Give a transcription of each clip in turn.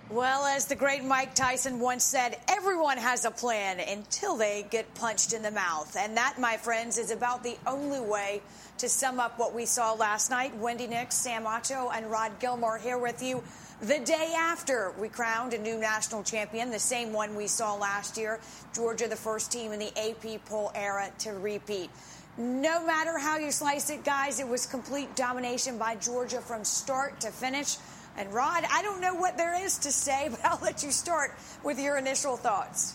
Well, as the great Mike Tyson once said, everyone has a plan until they get punched in the mouth. And that, my friends, is about the only way to sum up what we saw last night. Wendy Nix, Sam Acho, and Rod Gilmore here with you the day after we crowned a new national champion, the same one we saw last year. Georgia, the first team in the AP poll era to repeat. No matter how you slice it, guys, it was complete domination by Georgia from start to finish. And, Rod, I don't know what there is to say, but I'll let you start with your initial thoughts.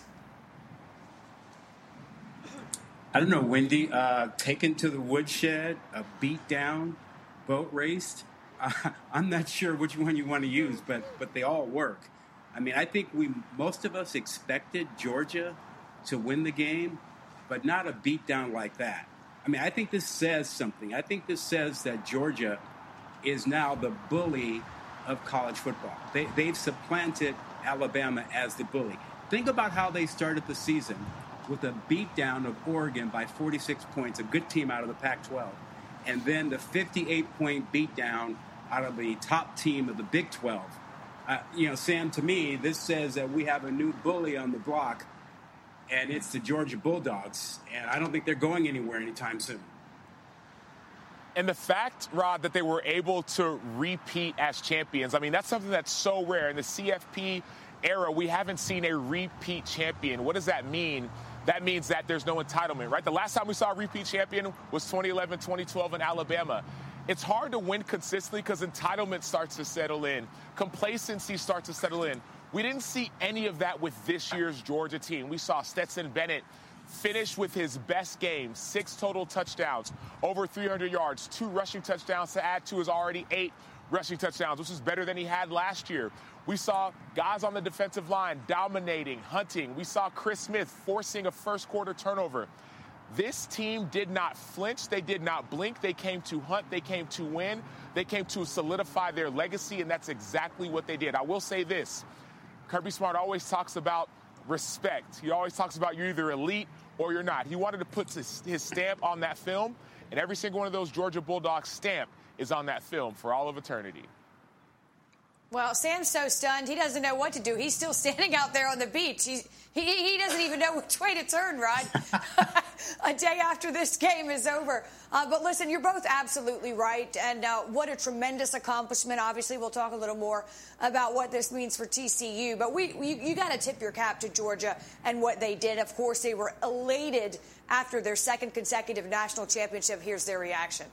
I don't know, Wendy. Taken to the woodshed, a beat down, boat raced. I'm not sure which one you want to use, but they all work. I mean, I think most of us expected Georgia to win the game, but not a beat down like that. I mean, I think this says something. I think this says that Georgia is now the bully of college football. They've supplanted Alabama as the bully. Think about how they started the season with a beatdown of Oregon by 46 points, a good team out of the Pac-12, and then the 58-point beatdown out of the top team of the Big 12. Sam, to me, this says that we have a new bully on the block, and it's the Georgia Bulldogs, and I don't think they're going anywhere anytime soon. And the fact, Rod, that they were able to repeat as champions, I mean, that's something that's so rare. In the CFP era, we haven't seen a repeat champion. What does that mean? That means that there's no entitlement, right? The last time we saw a repeat champion was 2011, 2012 in Alabama. It's hard to win consistently because entitlement starts to settle in. Complacency starts to settle in. We didn't see any of that with this year's Georgia team. We saw Stetson Bennett finished with his best game, 6 total touchdowns, over 300 yards, 2 rushing touchdowns to add to his already 8 rushing touchdowns, which is better than he had last year. We saw guys on the defensive line dominating, hunting. We saw Chris Smith forcing a first-quarter turnover. This team did not flinch. They did not blink. They came to hunt. They came to win. They came to solidify their legacy, and that's exactly what they did. I will say this. Kirby Smart always talks about respect. He always talks about you're either elite or you're not. He wanted to put his stamp on that film, and every single one of those Georgia Bulldogs stamp is on that film for all of eternity. Well, Sam's so stunned, he doesn't know what to do. He's still standing out there on the beach. He doesn't even know which way to turn, Rod, a day after this game is over. But listen, you're both absolutely right. And what a tremendous accomplishment. Obviously, we'll talk a little more about what this means for TCU. But you got to tip your cap to Georgia and what they did. Of course, they were elated after their second consecutive national championship. Here's their reaction.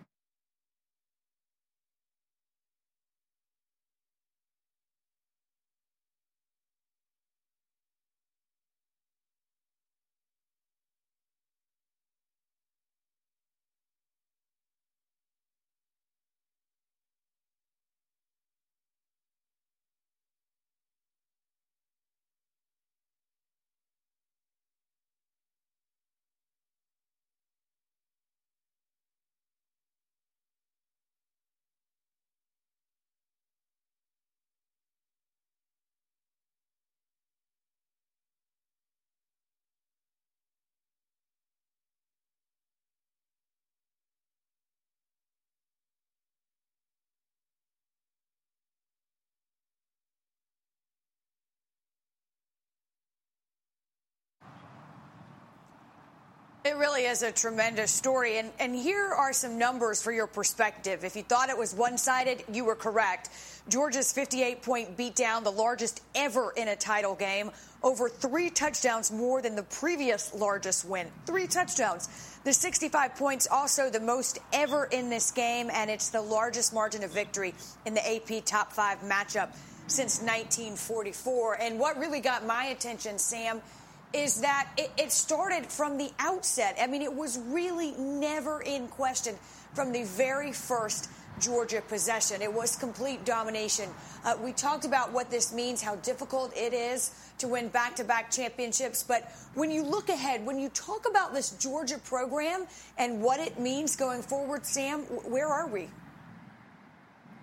It really is a tremendous story. And here are some numbers for your perspective. If you thought it was one-sided, you were correct. Georgia's 58-point beatdown, the largest ever in a title game, over 3 touchdowns more than the previous largest win. 3 touchdowns. The 65 points, also the most ever in this game, and it's the largest margin of victory in the AP Top 5 matchup since 1944. And what really got my attention, Sam, is that it started from the outset. I mean, it was really never in question from the very first Georgia possession. It was complete domination. We talked about what this means, how difficult it is to win back-to-back championships. But when you look ahead, when you talk about this Georgia program and what it means going forward, Sam, where are we?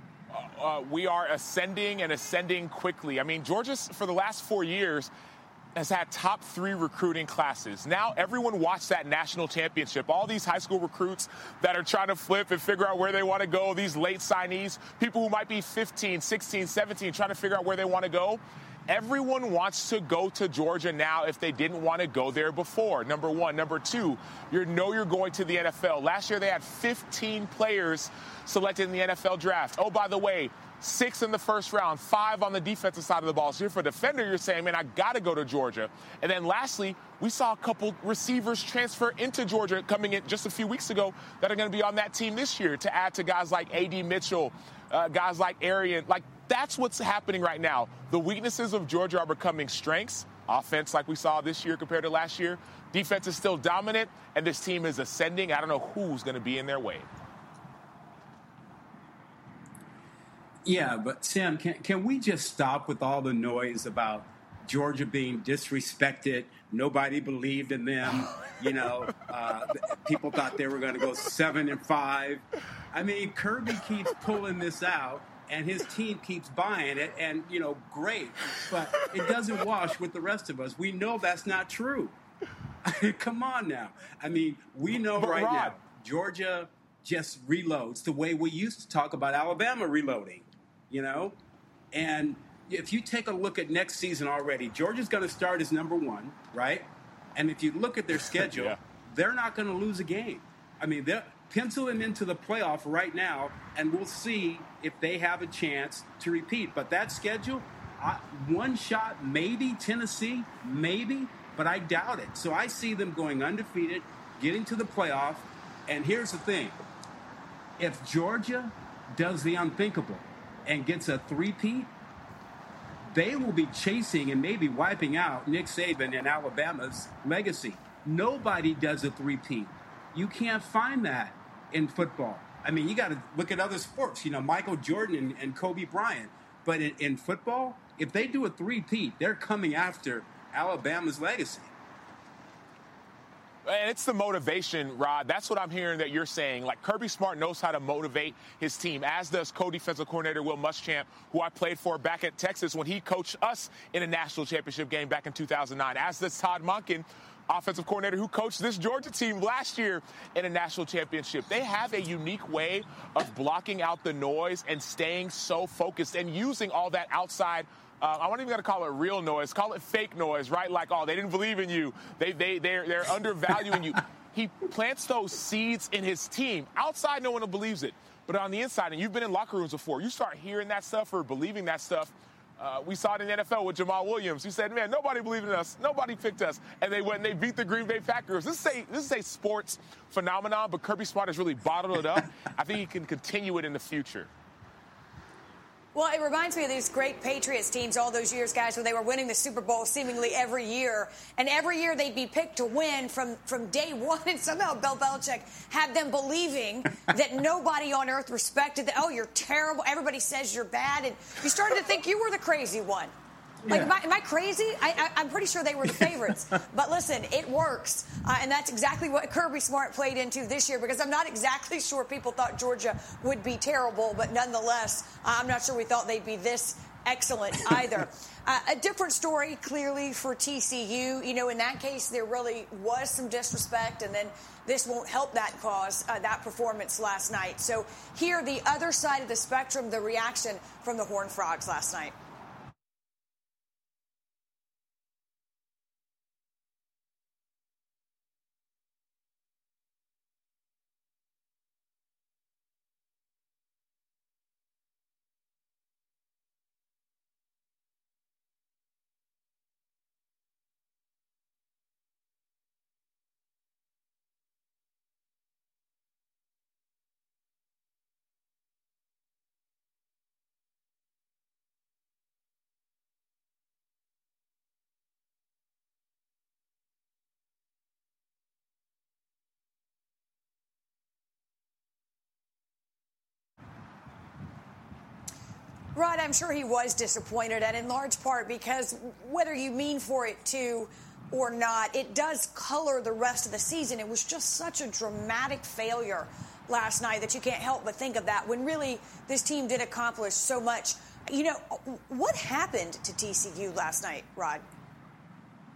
We are ascending and ascending quickly. I mean, Georgia, for the last 4 years, has had top 3 recruiting classes. Now everyone watched that national championship. All these high school recruits that are trying to flip and figure out where they want to go, these late signees, people who might be 15, 16, 17, trying to figure out where they want to go. Everyone wants to go to Georgia now if they didn't want to go there before, number one. Number two, you're going to the NFL. Last year they had 15 players selected in the NFL draft. Oh, by the way, 6 in the first round, 5 on the defensive side of the ball. So if you're a defender, you're saying, man, I got to go to Georgia. And then lastly, we saw a couple receivers transfer into Georgia coming in just a few weeks ago that are going to be on that team this year to add to guys like A.D. Mitchell, guys like Arian. Like, that's what's happening right now. The weaknesses of Georgia are becoming strengths. Offense, like we saw this year compared to last year. Defense is still dominant, and this team is ascending. I don't know who's going to be in their way. Yeah, but Sam, can we just stop with all the noise about Georgia being disrespected? Nobody believed in them. People thought they were going to go 7-5. I mean, Kirby keeps pulling this out, and his team keeps buying it, and, great. But it doesn't wash with the rest of us. We know that's not true. Come on now. I mean, we know now, Georgia just reloads the way we used to talk about Alabama reloading. And if you take a look at next season already, Georgia's going to start as number 1, right? And if you look at their schedule, they're not going to lose a game. I mean, they're penciling into the playoff right now, and we'll see if they have a chance to repeat. But that schedule, one shot, maybe Tennessee, maybe, but I doubt it. So I see them going undefeated, getting to the playoff. And here's the thing. If Georgia does the unthinkable and gets a three-peat, they will be chasing and maybe wiping out Nick Saban and Alabama's legacy. Nobody does a three-peat. You can't find that in football. I mean, you got to look at other sports, Michael Jordan and Kobe Bryant. But in football, if they do a three-peat, they're coming after Alabama's legacy. And it's the motivation, Rod. That's what I'm hearing that you're saying. Like, Kirby Smart knows how to motivate his team, as does co-defensive coordinator Will Muschamp, who I played for back at Texas when he coached us in a national championship game back in 2009, as does Todd Monken, offensive coordinator who coached this Georgia team last year in a national championship. They have a unique way of blocking out the noise and staying so focused and using all that outside I'm not even going to call it real noise. Call it fake noise, right? Like, oh, they didn't believe in you. They're undervaluing you. He plants those seeds in his team. Outside, no one believes it. But on the inside, and you've been in locker rooms before, you start hearing that stuff or believing that stuff. We saw it in the NFL with Jamal Williams. He said, man, nobody believed in us. Nobody picked us. And they went and they beat the Green Bay Packers. This is a sports phenomenon, but Kirby Smart has really bottled it up. I think he can continue it in the future. Well, it reminds me of these great Patriots teams all those years, guys, when they were winning the Super Bowl seemingly every year. And every year they'd be picked to win from day one. And somehow Bill Belichick had them believing that nobody on earth respected that. Oh, you're terrible. Everybody says you're bad. And you started to think you were the crazy one. Like, am I crazy? I'm pretty sure they were the favorites. But listen, it works. And that's exactly what Kirby Smart played into this year, because I'm not exactly sure people thought Georgia would be terrible. But nonetheless, I'm not sure we thought they'd be this excellent either. A different story, clearly, for TCU. In that case, there really was some disrespect. And then this won't help that cause, that performance last night. So here, the other side of the spectrum, the reaction from the Horned Frogs last night. Rod, I'm sure he was disappointed, and in large part because whether you mean for it to or not, it does color the rest of the season. It was just such a dramatic failure last night that you can't help but think of that when really this team did accomplish so much. What happened to TCU last night, Rod?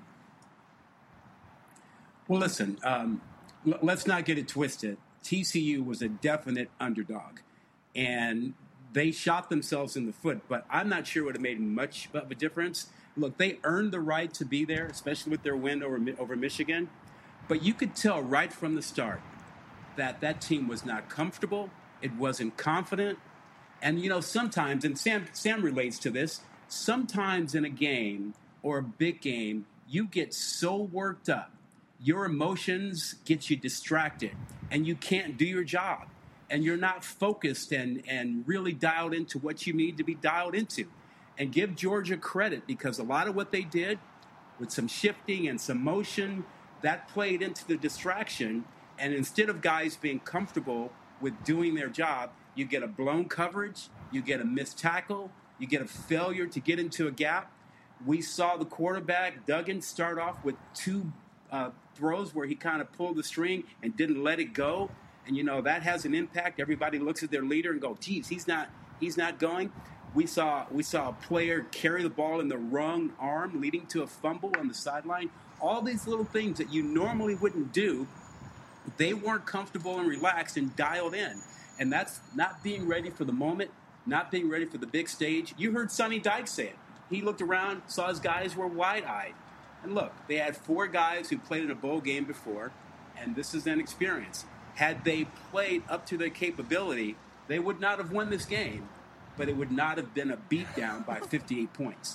Well, listen, let's not get it twisted. TCU was a definite underdog, and they shot themselves in the foot, but I'm not sure it would have made much of a difference. Look, they earned the right to be there, especially with their win over Michigan, but you could tell right from the start that that team was not comfortable, it wasn't confident, and, sometimes, and Sam relates to this, sometimes in a game or a big game, you get so worked up, your emotions get you distracted, and you can't do your job. And you're not focused and really dialed into what you need to be dialed into. And give Georgia credit, because a lot of what they did with some shifting and some motion, that played into the distraction. And instead of guys being comfortable with doing their job, you get a blown coverage, you get a missed tackle, you get a failure to get into a gap. We saw the quarterback, Duggan, start off with two throws where he kind of pulled the string and didn't let it go. And, that has an impact. Everybody looks at their leader and go, geez, he's not going. We saw a player carry the ball in the wrong arm, leading to a fumble on the sideline. All these little things that you normally wouldn't do, they weren't comfortable and relaxed and dialed in. And that's not being ready for the moment, not being ready for the big stage. You heard Sonny Dykes say it. He looked around, saw his guys were wide-eyed. And look, they had 4 guys who played in a bowl game before, and this is an experience. Had they played up to their capability, they would not have won this game, but it would not have been a beatdown by 58 points.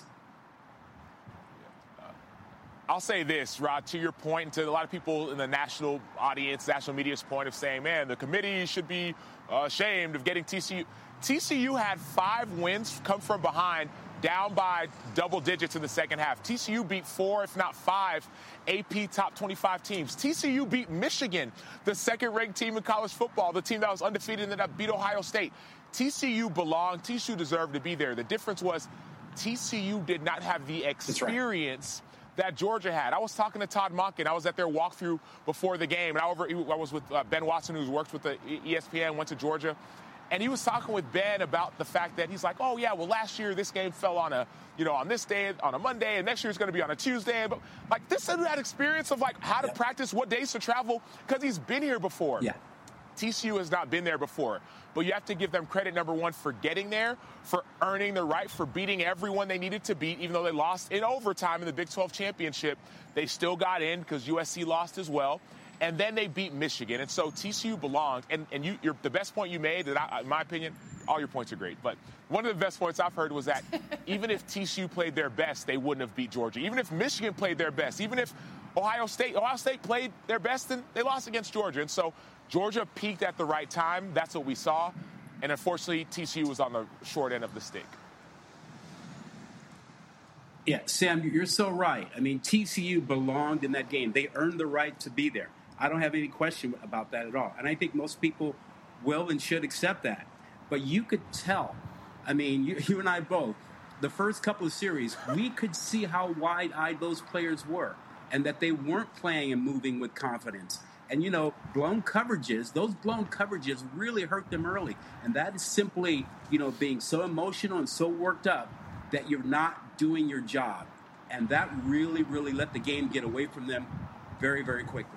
I'll say this, Rod, to your point, and to a lot of people in the national audience, national media's point of saying, man, the committee should be ashamed of getting TCU. TCU had 5 wins come from behind, down by double digits in the second half. TCU beat 4, if not 5, AP top 25 teams. TCU beat Michigan, the second-ranked team in college football, the team that was undefeated and that beat Ohio State. TCU belonged. TCU deserved to be there. The difference was TCU did not have the experience that Georgia had. I was talking to Todd Monken. I was at their walkthrough before the game, and I was with Ben Watson, who's worked with the ESPN, went to Georgia. And he was talking with Ben about the fact that he's like, oh, yeah, well, last year this game fell on on this day, on a Monday, and next year it's going to be on a Tuesday. But, this is that experience of, how to practice, what days to travel, because he's been here before. Yeah. TCU has not been there before. But you have to give them credit, number one, for getting there, for earning the right, for beating everyone they needed to beat, even though they lost in overtime in the Big 12 championship. They still got in because USC lost as well. And then they beat Michigan. And so TCU belonged. And you're the best point you made, that in my opinion, all your points are great. But one of the best points I've heard was that even if TCU played their best, they wouldn't have beat Georgia. Even if Michigan played their best, even if Ohio State played their best, and they lost against Georgia. And so Georgia peaked at the right time. That's what we saw. And unfortunately, TCU was on the short end of the stick. Yeah, Sam, you're so right. I mean, TCU belonged in that game. They earned the right to be there. I don't have any question about that at all. And I think most people will and should accept that. But you could tell, I mean, you and I both, the first couple of series, we could see how wide-eyed those players were and that they weren't playing and moving with confidence. And, blown coverages, those blown coverages really hurt them early. And that is simply, being so emotional and so worked up that you're not doing your job. And that really, really let the game get away from them very, very quickly.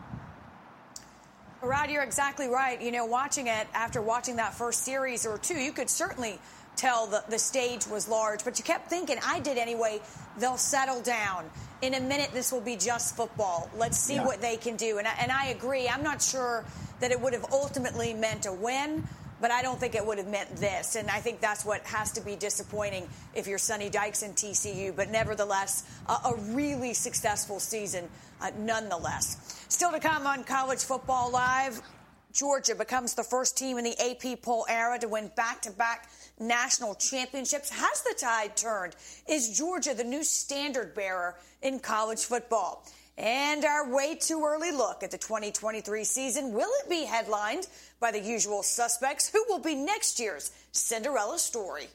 Rod, you're exactly right. Watching it, after watching that first series or two, you could certainly tell the stage was large. But you kept thinking, I did anyway, they'll settle down. In a minute, this will be just football. Let's see what they can do. And I agree. I'm not sure that it would have ultimately meant a win, but I don't think it would have meant this. And I think that's what has to be disappointing if you're Sonny Dykes and TCU. But nevertheless, a really successful season nonetheless. Still to come on College Football Live, Georgia becomes the first team in the AP poll era to win back-to-back national championships. Has the tide turned? Is Georgia the new standard bearer in college football? And our way too early look at the 2023 season. Will it be headlined by the usual suspects? Who will be next year's Cinderella story?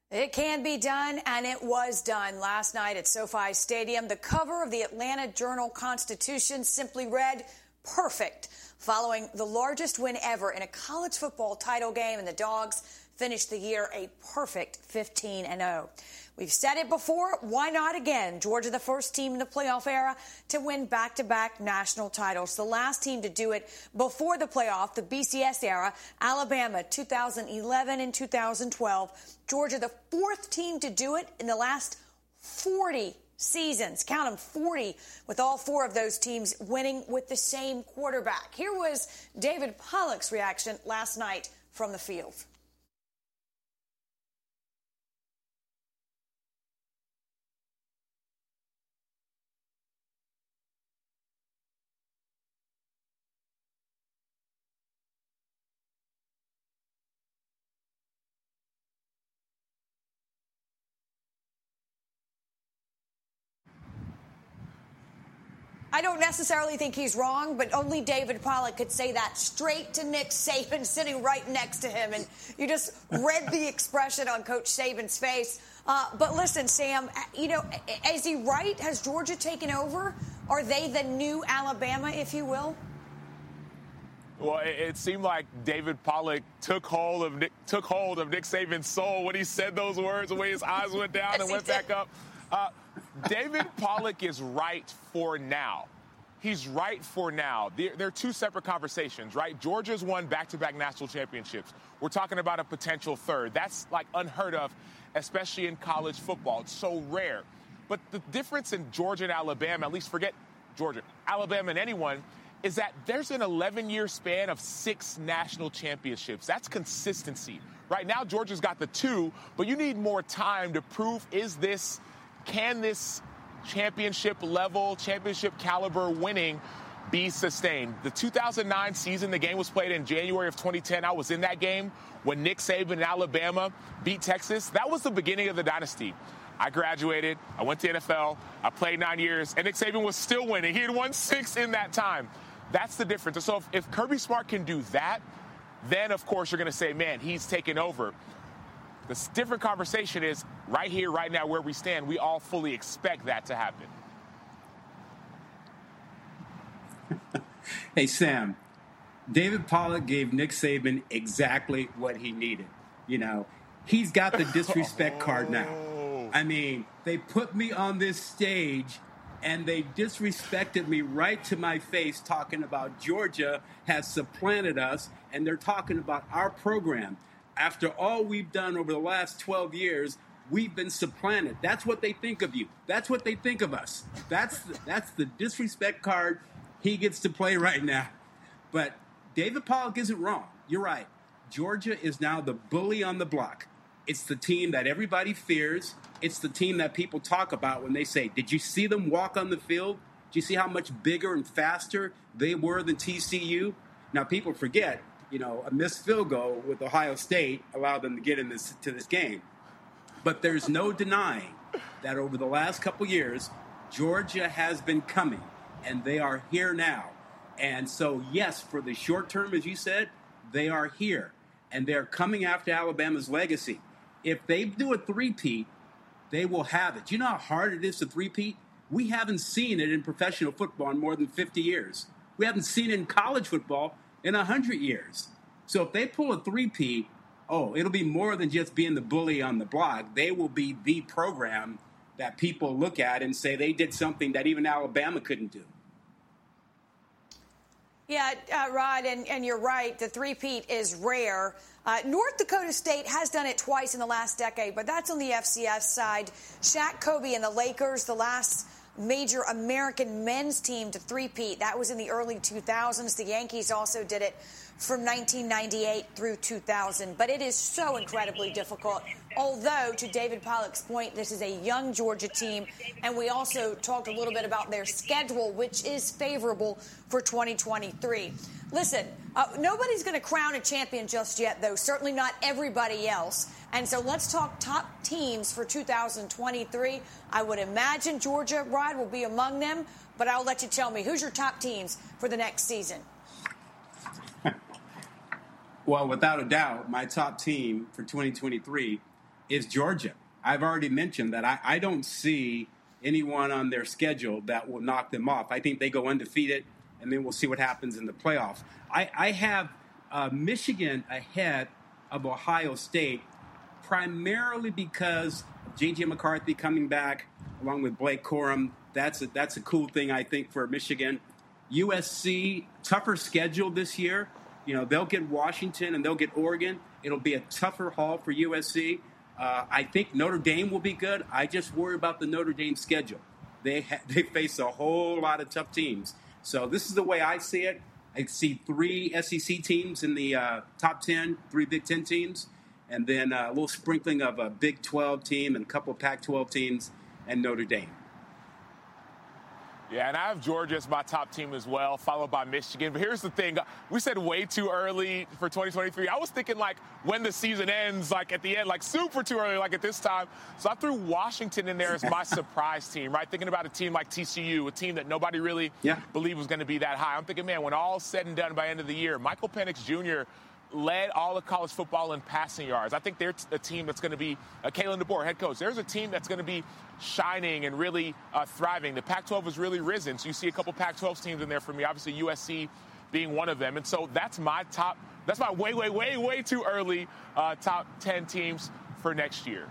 It can be done, and it was done last night at SoFi Stadium. The cover of the Atlanta Journal-Constitution simply read, "Perfect," following the largest win ever in a college football title game, and the Dogs finished the year a perfect 15-0. We've said it before, why not again? Georgia, the first team in the playoff era to win back-to-back national titles. The last team to do it before the playoff, the BCS era, Alabama, 2011 and 2012. Georgia, the fourth team to do it in the last 40 seasons. Count them, 40, with all four of those teams winning with the same quarterback. Here was David Pollock's reaction last night from the field. I don't necessarily think he's wrong, but only David Pollock could say that straight to Nick Saban sitting right next to him. And you just read the expression on Coach Saban's face. But listen, Sam, you know, is he right? Has Georgia taken over? Are they the new Alabama, if you will? Well, it seemed like David Pollock took hold of Nick Saban's soul when he said those words, the way his eyes went down and went back up. David Pollock is right for now. He's right for now. They're two separate conversations, right? Georgia's won back-to-back national championships. We're talking about a potential third. That's like unheard of, especially in college football. It's so rare. But the difference in Georgia and Alabama, at least forget Georgia, Alabama and anyone, is that there's an 11-year span of 6 national championships. That's consistency. Right now, Georgia's got the 2, but you need more time to prove can this championship level, championship caliber winning be sustained? The 2009 season, the game was played in January of 2010. I was in that game when Nick Saban and Alabama beat Texas. That was the beginning of the dynasty. I graduated. I went to NFL. I played 9 years, and Nick Saban was still winning. He had won 6 in that time. That's the difference. And so if Kirby Smart can do that, then, of course, you're going to say, man, he's taken over. The different conversation is right here, right now, where we stand, we all fully expect that to happen. Hey, Sam, David Pollock gave Nick Saban exactly what he needed. You know, he's got the disrespect card now. I mean, they put me on this stage and they disrespected me right to my face, talking about Georgia has supplanted us, and they're talking about our program. After all we've done over the last 12 years, we've been supplanted. That's what they think of you. That's what they think of us. That's the disrespect card he gets to play right now. But David Pollock isn't wrong. You're right. Georgia is now the bully on the block. It's the team that everybody fears. It's the team that people talk about when they say, did you see them walk on the field? Did you see how much bigger and faster they were than TCU? Now, people forget, you know, a missed field goal with Ohio State allowed them to get to this game. But there's no denying that over the last couple years, Georgia has been coming, and they are here now. And so, yes, for the short term, as you said, they are here, and they're coming after Alabama's legacy. If they do a three-peat, they will have it. Do you know how hard it is to three-peat? We haven't seen it in professional football in more than 50 years. We haven't seen it in college football in 100 years. So if they pull a three-peat, it'll be more than just being the bully on the block. They will be the program that people look at and say they did something that even Alabama couldn't do. Yeah, Rod, and you're right. The three-peat is rare. North Dakota State has done it twice in the last decade, but that's on the FCS side. Shaq, Kobe, and the Lakers, the last major American men's team to three-peat. That was in the early 2000s. The Yankees also did it from 1998 through 2000. But it is so incredibly difficult. Although, to David Pollock's point, this is a young Georgia team. And we also talked a little bit about their schedule, which is favorable for 2023. Listen, nobody's going to crown a champion just yet, though. Certainly not everybody else. And so let's talk top teams for 2023. I would imagine Georgia, Rod, will be among them. But I'll let you tell me, who's your top teams for the next season? Well, without a doubt, my top team for 2023 is Georgia. I've already mentioned that I don't see anyone on their schedule that will knock them off. I think they go undefeated, and then we'll see what happens in the playoffs. I have Michigan ahead of Ohio State, primarily because of J.J. McCarthy coming back along with Blake Corum. That's a cool thing, I think, for Michigan. USC, tougher schedule this year. You know, they'll get Washington and they'll get Oregon. It'll be a tougher haul for USC. I think Notre Dame will be good. I just worry about the Notre Dame schedule. They face a whole lot of tough teams. So this is the way I see it. I see 3 SEC teams in the top 10, 3 Big Ten teams, and then a little sprinkling of a Big 12 team and a couple of Pac-12 teams and Notre Dame. Yeah, and I have Georgia as my top team as well, followed by Michigan. But here's the thing. We said way too early for 2023. I was thinking, like, when the season ends, like, at the end, like, super too early, like, at this time. So I threw Washington in there as my surprise team, right? Thinking about a team like TCU, a team that nobody really believed was going to be that high. I'm thinking, man, when all's said and done by end of the year, Michael Penix Jr. led all of college football in passing yards. I think they're a team that's going to be Kalen DeBoer, head coach. There's a team that's going to be shining and really thriving. The Pac-12 has really risen, so you see a couple Pac-12 teams in there for me, obviously USC being one of them. And so that's my way too early top 10 teams for next year.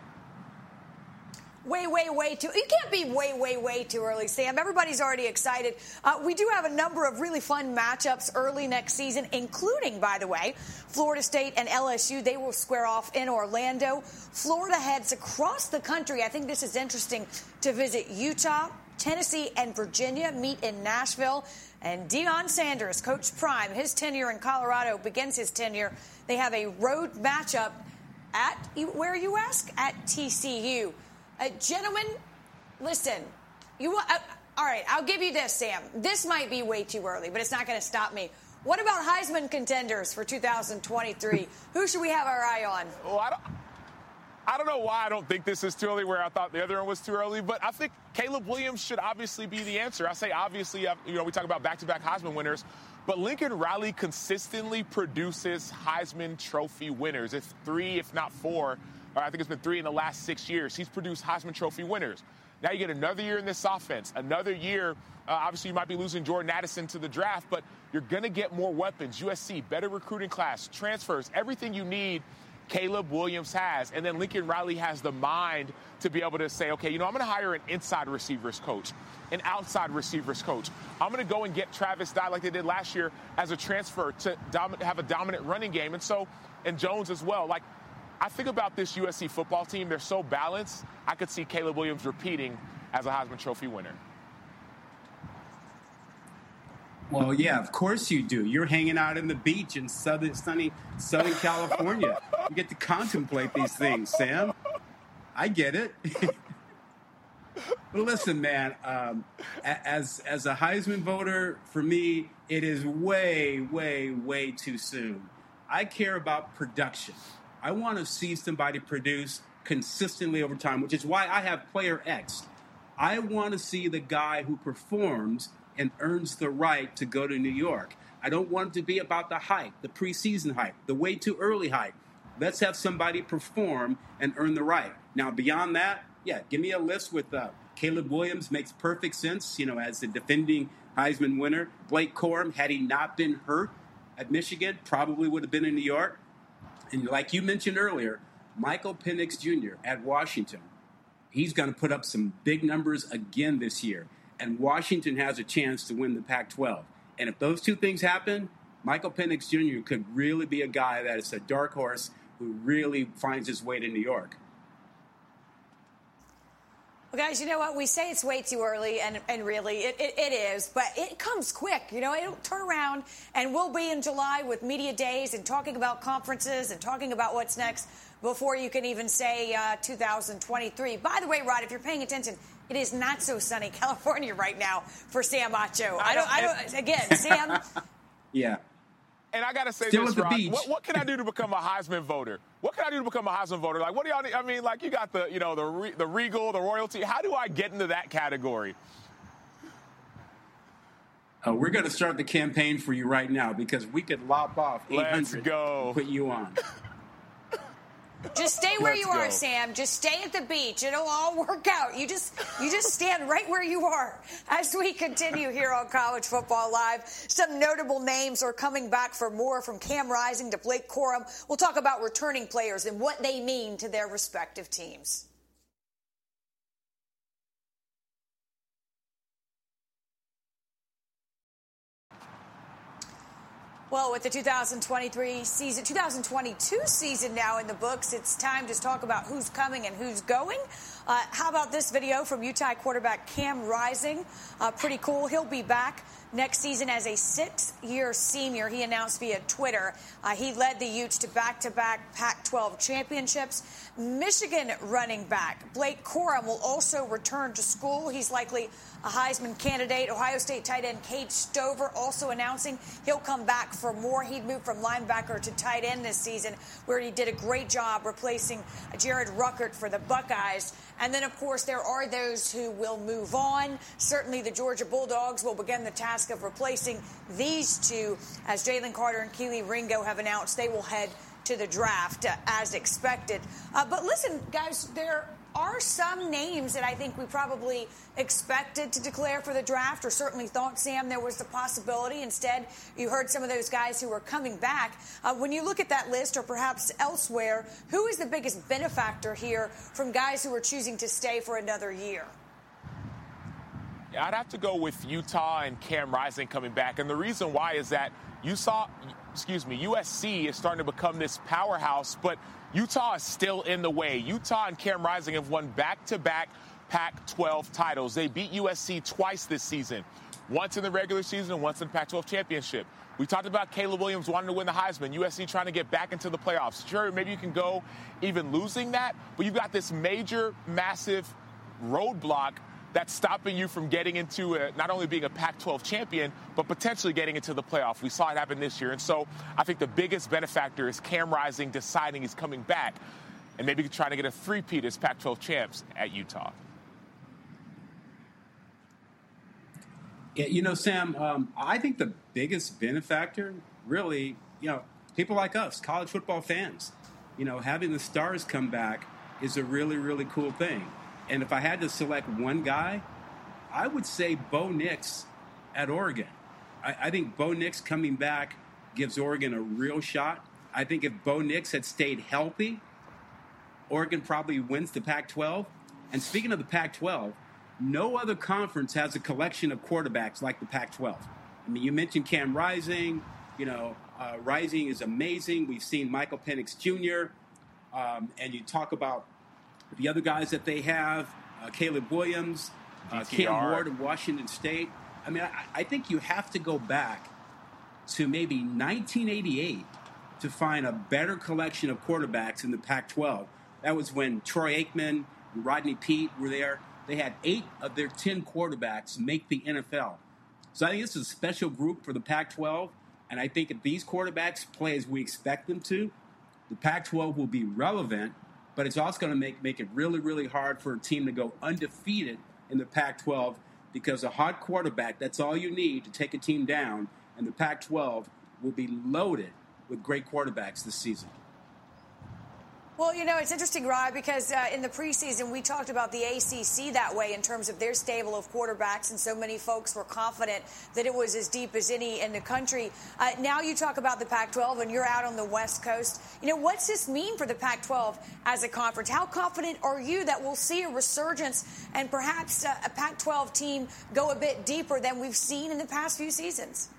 Way too. You can't be way too early, Sam. Everybody's already excited. We do have a number of really fun matchups early next season, including, by the way, Florida State and LSU. They will square off in Orlando. Florida heads across the country. I think this is interesting to visit Utah, Tennessee, and Virginia meet in Nashville. And Deion Sanders, Coach Prime, his tenure in Colorado begins his tenure. They have a road matchup at, where you ask? At TCU. Gentlemen, listen, all right, I'll give you this, Sam. This might be way too early, but it's not going to stop me. What about Heisman contenders for 2023? Who should we have our eye on? Well, I don't know why I don't think this is too early, where I thought the other one was too early, but I think Caleb Williams should obviously be the answer. I say obviously, we talk about back-to-back Heisman winners, but Lincoln Riley consistently produces Heisman Trophy winners. It's 3, if not 4. I think it's been 3 in the last 6 years. He's produced Heisman Trophy winners. Now you get another year in this offense, another year. Obviously, you might be losing Jordan Addison to the draft, but you're going to get more weapons. USC, better recruiting class, transfers, everything you need, Caleb Williams has. And then Lincoln Riley has the mind to be able to say, okay, I'm going to hire an inside receivers coach, an outside receivers coach. I'm going to go and get Travis Dye like they did last year as a transfer to have a dominant running game. And Jones as well. Like, I think about this USC football team. They're so balanced. I could see Caleb Williams repeating as a Heisman Trophy winner. Well, yeah, of course you do. You're hanging out in the beach in sunny Southern California. You get to contemplate these things, Sam. I get it. But listen, man, as a Heisman voter, for me, it is way too soon. I care about production. I want to see somebody produce consistently over time, which is why I have Player X. I want to see the guy who performs and earns the right to go to New York. I don't want it to be about the hype, the preseason hype, the way too early hype. Let's have somebody perform and earn the right. Now, beyond that, give me a list with Caleb Williams. Makes perfect sense, as the defending Heisman winner. Blake Corum, had he not been hurt at Michigan, probably would have been in New York. And like you mentioned earlier, Michael Penix Jr. at Washington, he's going to put up some big numbers again this year. And Washington has a chance to win the Pac-12. And if those two things happen, Michael Penix Jr. could really be a guy that is a dark horse who really finds his way to New York. Well, guys, you know what? We say it's way too early, and really, it is, but it comes quick. It'll turn around, and we'll be in July with media days and talking about conferences and talking about what's next before you can even say 2023. By the way, Rod, if you're paying attention, it is not so sunny California right now for Sam Acho. Again, Sam. Yeah. And I got to say Still this, at the Rod, beach. what can I do to become a Heisman voter? What can I do to become a Heisman voter? Like, what do y'all need? I mean, like, you got the regal, the royalty. How do I get into that category? We're going to start the campaign for you right now because we could lop off 800 Let's go. and put you on. Just stay where Let's you are, go. Sam. Just stay at the beach. It'll all work out. You just stand right where you are. As we continue here on College Football Live, some notable names are coming back for more, from Cam Rising to Blake Corum. We'll talk about returning players and what they mean to their respective teams. Well, with the 2022 season now in the books, it's time to talk about who's coming and who's going. How about this video from Utah quarterback Cam Rising? Pretty cool. He'll be back next season as a 6-year senior. He announced via Twitter. He led the Utes to back-to-back Pac-12 championships. Michigan running back Blake Corum will also return to school. He's likely a Heisman candidate. Ohio State tight end Cade Stover also announcing he'll come back for more. He'd moved from linebacker to tight end this season, where he did a great job replacing Jared Ruckert for the Buckeyes. And then, of course, there are those who will move on. Certainly the Georgia Bulldogs will begin the task of replacing these two, as Jalen Carter and Kelee Ringo have announced they will head to the draft as expected. But listen, guys, there are some names that I think we probably expected to declare for the draft, or certainly thought, Sam, there was the possibility. Instead, you heard some of those guys who were coming back. When you look at that list, or perhaps elsewhere, who is the biggest benefactor here from guys who are choosing to stay for another year? Yeah, I'd have to go with Utah and Cam Rising coming back. And the reason why is that USC is starting to become this powerhouse, but Utah is still in the way. Utah and Cam Rising have won back-to-back Pac-12 titles. They beat USC twice this season, once in the regular season and once in the Pac-12 championship. We talked about Caleb Williams wanting to win the Heisman, USC trying to get back into the playoffs. Sure, maybe you can go even losing that, but you've got this major, massive roadblock that's stopping you from getting into not only being a Pac-12 champion, but potentially getting into the playoff. We saw it happen this year. And so I think the biggest benefactor is Cam Rising deciding he's coming back and maybe trying to get a three-peat as Pac-12 champs at Utah. Yeah, Sam, I think the biggest benefactor, really, people like us, college football fans, having the Stars come back is a really, really cool thing. And if I had to select one guy, I would say Bo Nix at Oregon. I think Bo Nix coming back gives Oregon a real shot. I think if Bo Nix had stayed healthy, Oregon probably wins the Pac-12. And speaking of the Pac-12, no other conference has a collection of quarterbacks like the Pac-12. I mean, you mentioned Cam Rising. Rising is amazing. We've seen Michael Penix Jr. And you talk about the other guys that they have, Caleb Williams, Cam Ward of Washington State. I mean, I think you have to go back to maybe 1988 to find a better collection of quarterbacks in the Pac-12. That was when Troy Aikman and Rodney Peete were there. They had 8 of their 10 quarterbacks make the NFL. So I think this is a special group for the Pac-12, and I think if these quarterbacks play as we expect them to, the Pac-12 will be relevant. But it's also going to make it really, really hard for a team to go undefeated in the Pac-12, because a hot quarterback, that's all you need to take a team down, and the Pac-12 will be loaded with great quarterbacks this season. Well, it's interesting, Rod, because in the preseason we talked about the ACC that way in terms of their stable of quarterbacks, and so many folks were confident that it was as deep as any in the country. Now you talk about the Pac-12, and you're out on the West Coast. What's this mean for the Pac-12 as a conference? How confident are you that we'll see a resurgence and perhaps a Pac-12 team go a bit deeper than we've seen in the past few seasons?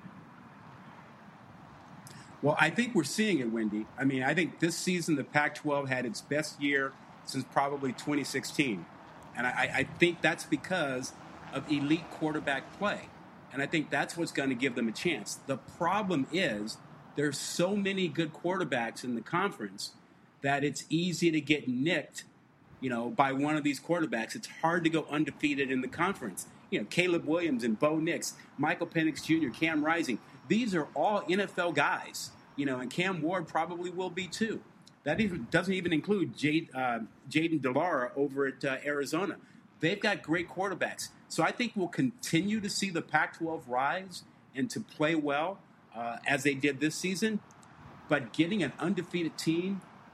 Well, I think we're seeing it, Wendy. I mean, I think this season the Pac-12 had its best year since probably 2016. And I think that's because of elite quarterback play. And I think that's what's going to give them a chance. The problem is there's so many good quarterbacks in the conference that it's easy to get nicked, by one of these quarterbacks. It's hard to go undefeated in the conference. Caleb Williams and Bo Nix, Michael Penix Jr., Cam Rising. These are all NFL guys, and Cam Ward probably will be too. That doesn't even include Jaden DeLara over at Arizona. They've got great quarterbacks. So I think we'll continue to see the Pac-12 rise and to play well as they did this season. But getting an undefeated team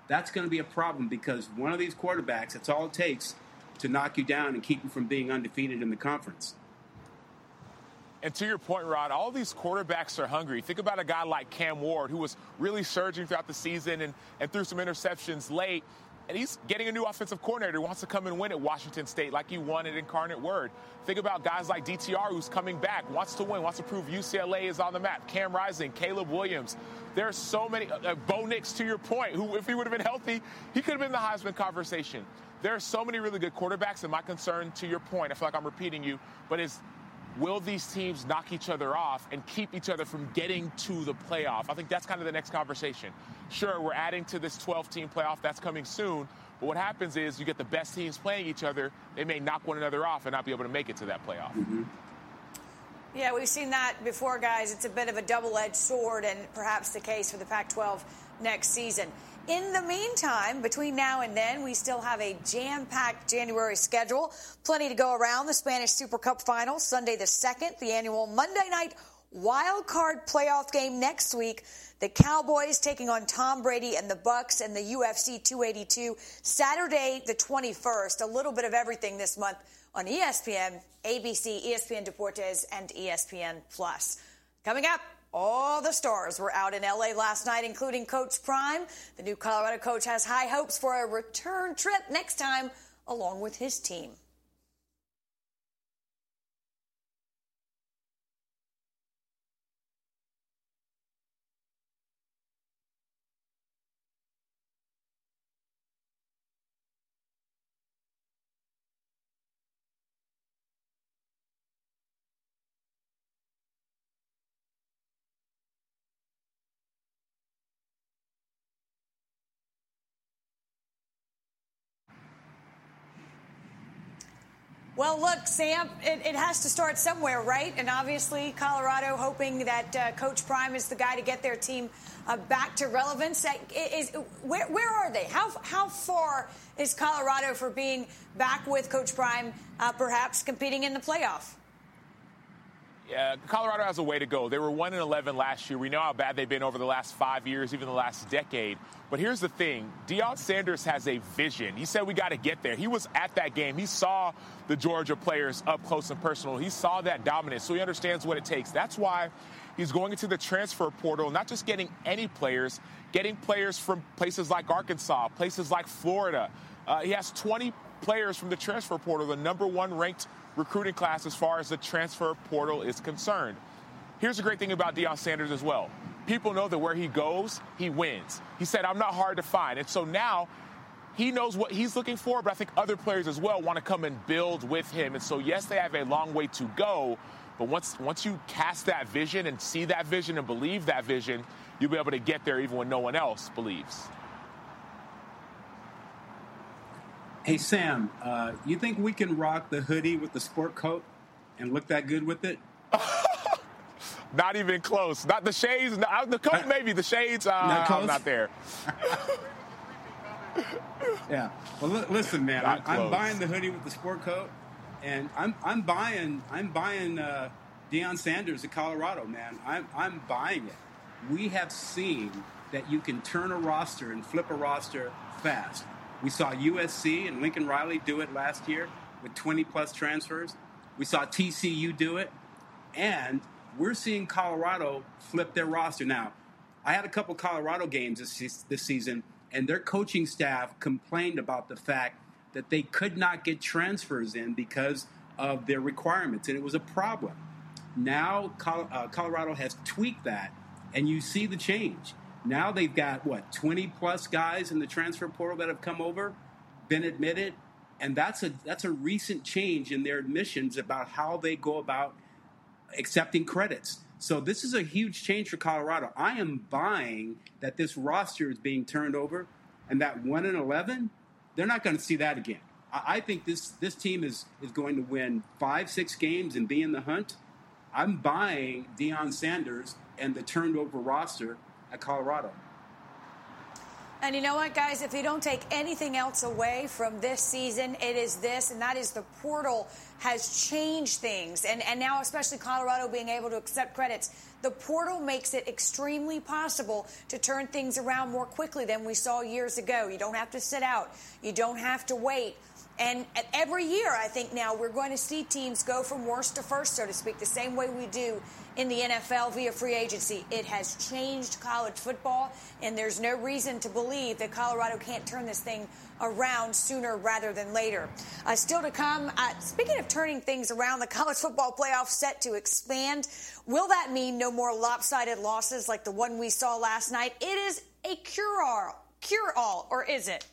that's going to be a problem because one of these quarterbacks, that's all it takes to knock you down and keep you from being undefeated in the conference. And to your point, Rod, all these quarterbacks are hungry. Think about a guy like Cam Ward, who was really surging throughout the season and threw some interceptions late. And he's getting a new offensive coordinator who wants to come and win at Washington State like he won at Incarnate Word. Think about guys like DTR, who's coming back, wants to win, wants to prove UCLA is on the map. Cam Rising, Caleb Williams. There are so many. Bo Nix, to your point, who, if he would have been healthy, he could have been in the Heisman conversation. There are so many really good quarterbacks, and my concern, to your point, I feel like I'm repeating you, but is will these teams knock each other off and keep each other from getting to the playoff? I think that's kind of the next conversation. Sure, we're adding to this 12-team playoff. That's coming soon. But what happens is you get the best teams playing each other. They may knock one another off and not be able to make it to that playoff. Mm-hmm. Yeah, we've seen that before, guys. It's a bit of a double-edged sword and perhaps the case for the Pac-12 next season. In the meantime, between now and then, we still have a jam-packed January schedule. Plenty to go around. The Spanish Super Cup Final, Sunday the 2nd, the annual Monday night wild card playoff game next week. The Cowboys taking on Tom Brady and the Bucks and the UFC 282. Saturday the 21st. A little bit of everything this month on ESPN, ABC, ESPN Deportes, and ESPN Plus. Coming up, all the stars were out in L.A. last night, including Coach Prime. The new Colorado coach has high hopes for a return trip next time, along with his team. Well, look, Sam, it has to start somewhere, right? And obviously, Colorado hoping that Coach Prime is the guy to get their team back to relevance. Where are they? How far is Colorado for being back with Coach Prime, perhaps competing in the playoff? Yeah, Colorado has a way to go. They were 1-11 last year. We know how bad they've been over the last 5 years, even the last decade. But here's the thing. Deion Sanders has a vision. He said we got to get there. He was at that game. He saw the Georgia players up close and personal. He saw that dominance, so he understands what it takes. That's why he's going into the transfer portal, not just getting any players, getting players from places like Arkansas, places like Florida. He has 20 players from the transfer portal, the number one ranked recruiting class as far as the transfer portal is concerned. Here's the great thing about Deion Sanders as well. People know that where he goes, he wins. He said, I'm not hard to find. And so now he knows what he's looking for, but I think other players as well want to come and build with him. And so, yes, they have a long way to go, but once you cast that vision and see that vision and believe that vision, you'll be able to get there even when no one else believes. Hey, Sam, you think we can rock the hoodie with the sport coat and look that good with it? Not even close. Not the shades. The coat, maybe. The shades, I'm not there. Yeah. Well, listen, man, I'm buying the hoodie with the sport coat, and I'm buying Deion Sanders at Colorado, man. I'm buying it. We have seen that you can turn a roster and flip a roster fast. We saw USC and Lincoln Riley do it last year with 20-plus transfers. We saw TCU do it. And we're seeing Colorado flip their roster. Now, I had a couple Colorado games this season, and their coaching staff complained about the fact that they could not get transfers in because of their requirements, and it was a problem. Now, Colorado has tweaked that, and you see the change. Now they've got, 20-plus guys in the transfer portal that have come over, been admitted, and that's a recent change in their admissions about how they go about accepting credits. So this is a huge change for Colorado. I am buying that this roster is being turned over, and that 1-11, they're not going to see that again. I think this team is going to win 5-6 games and be in the hunt. I'm buying Deion Sanders and the turned over roster at Colorado. And you know what, guys? If you don't take anything else away from this season, it is this, and that is the portal has changed things. And now, especially Colorado being able to accept credits, the portal makes it extremely possible to turn things around more quickly than we saw years ago. You don't have to sit out. You don't have to wait. And every year, I think now we're going to see teams go from worst to first, so to speak, the same way we do in the NFL via free agency. It has changed college football, and there's no reason to believe that Colorado can't turn this thing around sooner rather than later. Still to come, speaking of turning things around, the college football playoff set to expand. Will that mean no more lopsided losses like the one we saw last night? It is a cure-all, or is it?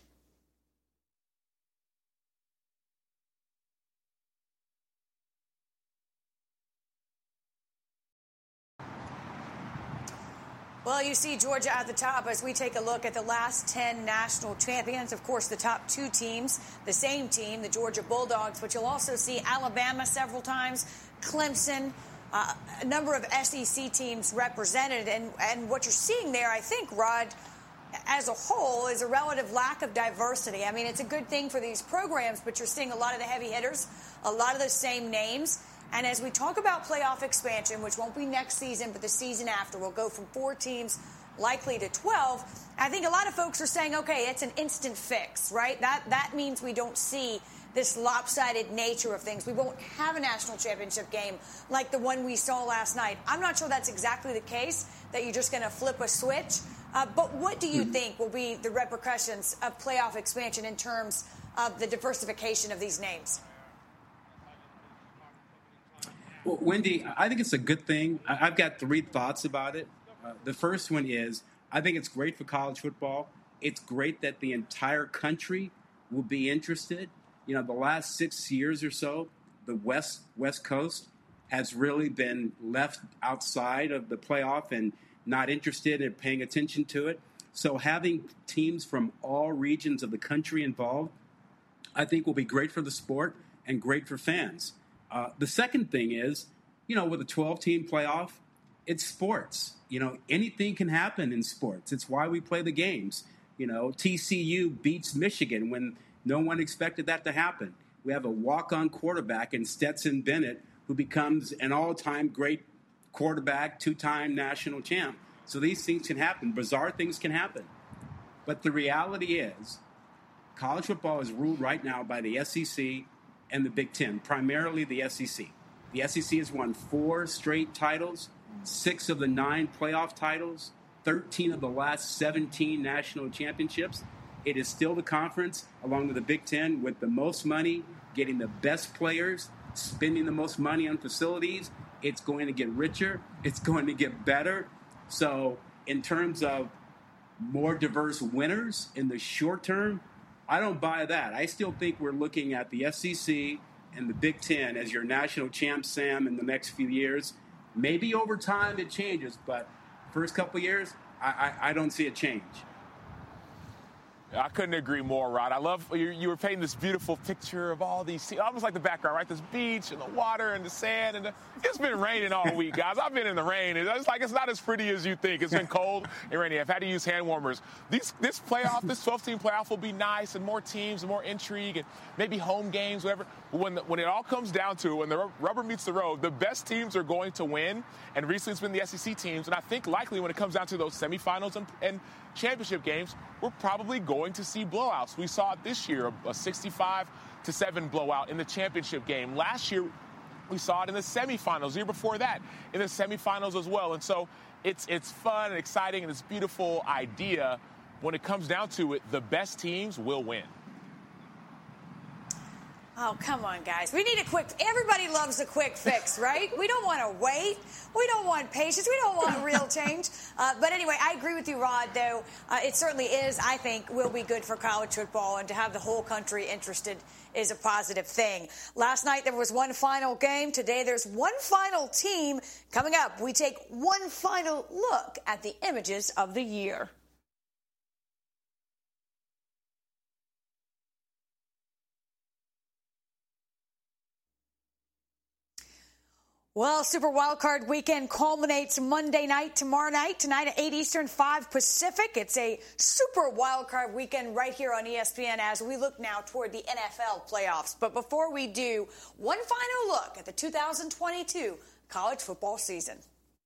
Well, you see Georgia at the top as we take a look at the last 10 national champions. Of course, the top two teams, the same team, the Georgia Bulldogs, but you'll also see Alabama several times, Clemson, a number of SEC teams represented. And what you're seeing there, I think, Rod, as a whole, is a relative lack of diversity. I mean, it's a good thing for these programs, but you're seeing a lot of the heavy hitters, a lot of the same names. And as we talk about playoff expansion, which won't be next season, but the season after, we'll go from 4 teams likely to 12. I think a lot of folks are saying, okay, it's an instant fix, right? That means we don't see this lopsided nature of things. We won't have a national championship game like the one we saw last night. I'm not sure that's exactly the case, that you're just going to flip a switch. But what do you think will be the repercussions of playoff expansion in terms of the diversification of these names? Well, Wendy, I think it's a good thing. I've got 3 thoughts about it. The first one is I think it's great for college football. It's great that the entire country will be interested. You know, the last 6 years or so, the West Coast has really been left outside of the playoff and not interested in paying attention to it. So having teams from all regions of the country involved, I think will be great for the sport and great for fans. The second thing is, you know, with a 12-team playoff, it's sports. You know, anything can happen in sports. It's why we play the games. You know, TCU beats Michigan when no one expected that to happen. We have a walk-on quarterback in Stetson Bennett who becomes an all-time great quarterback, 2-time national champ. So these things can happen. Bizarre things can happen. But the reality is college football is ruled right now by the SEC and the Big Ten, primarily the SEC. The SEC has won 4 straight titles, 6 of the 9 playoff titles, 13 of the last 17 national championships. It is still the conference, along with the Big Ten, with the most money, getting the best players, spending the most money on facilities. It's going to get richer. It's going to get better. So in terms of more diverse winners in the short term, I don't buy that. I still think we're looking at the SEC and the Big Ten as your national champ, Sam, in the next few years. Maybe over time it changes, but first couple of years, I don't see a change. I couldn't agree more, Rod. I love you were painting this beautiful picture of all these, almost like the background, right? This beach and the water and the sand. It's been raining all week, guys. I've been in the rain. It's like it's not as pretty as you think. It's been cold and rainy. I've had to use hand warmers. This 12-team playoff will be nice and more teams and more intrigue and maybe home games, whatever. But when it all comes down to it, when the rubber meets the road, the best teams are going to win. And recently it's been the SEC teams. And I think likely when it comes down to those semifinals and championship games, we're probably going to see blowouts. We saw it this year, a 65-7 blowout in the championship game. Last year, we saw it in the semifinals. The year before that, in the semifinals as well. And so it's fun and exciting, and it's a beautiful idea. When it comes down to it, the best teams will win. Oh, come on, guys. We need everybody loves a quick fix, right? We don't want to wait. We don't want patience. We don't want real change. But anyway, I agree with you, Rod, though. It certainly is, I think, will be good for college football, and to have the whole country interested is a positive thing. Last night, there was one final game. Today, there's one final team. Coming up, we take one final look at the images of the year. Well, Super Wildcard Weekend culminates Monday night, tomorrow night, tonight at 8 Eastern, 5 Pacific. It's a Super Wildcard Weekend right here on ESPN as we look now toward the NFL playoffs. But before we do, one final look at the 2022 college football season.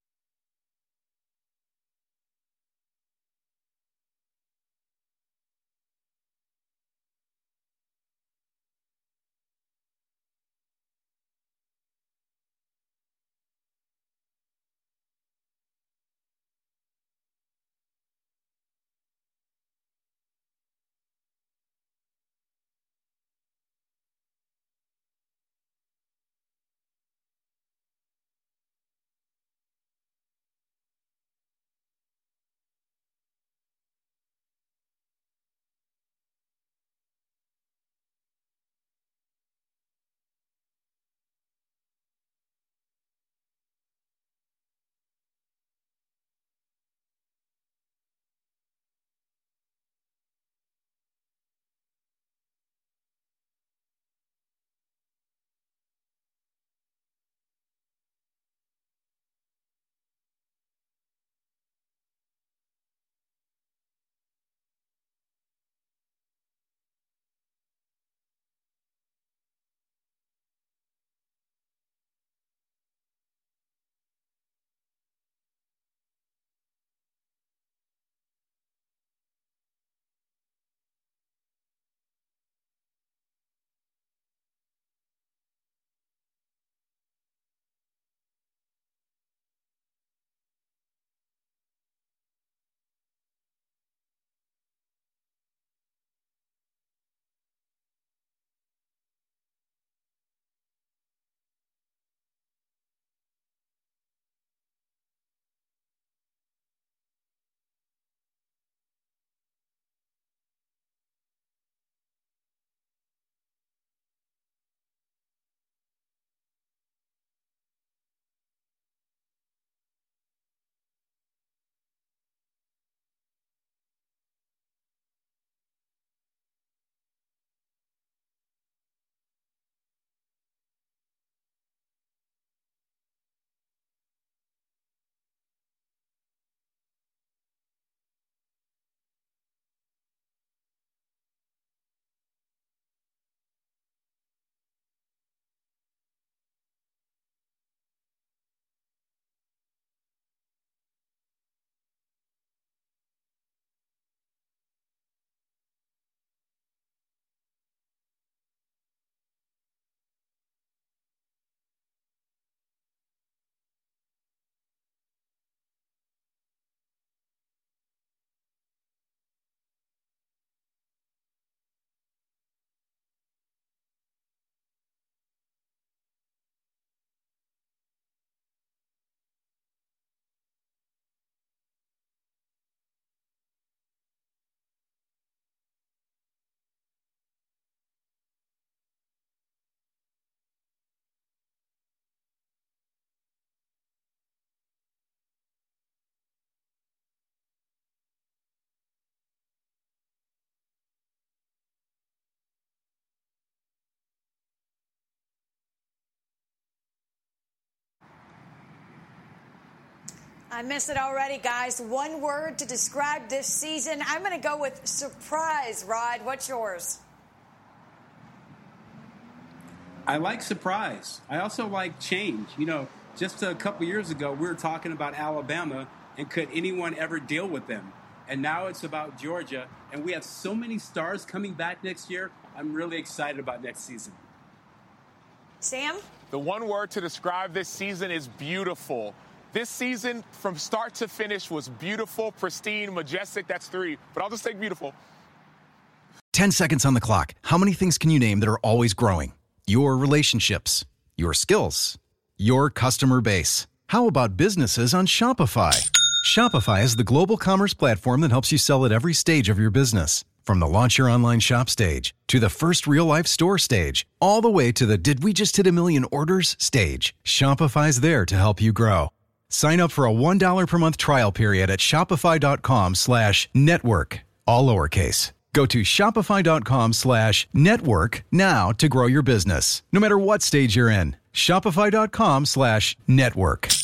I miss it already, guys. One word to describe this season. I'm going to go with surprise, Rod. What's yours? I like surprise. I also like change. You know, just a couple years ago, we were talking about Alabama and could anyone ever deal with them? And now it's about Georgia. And we have so many stars coming back next year. I'm really excited about next season. Sam? The one word to describe this season is beautiful. This season, from start to finish, was beautiful, pristine, majestic. That's 3. But I'll just take beautiful. 10 seconds on the clock. How many things can you name that are always growing? Your relationships, your skills, your customer base. How about businesses on Shopify? Shopify is the global commerce platform that helps you sell at every stage of your business. From the launch your online shop stage, to the first real-life store stage, all the way to the did we just hit 1 million orders stage. Shopify's there to help you grow. Sign up for a $1 per month trial period at shopify.com/network, all lowercase. Go to shopify.com/network now to grow your business, no matter what stage you're in. Shopify.com/network.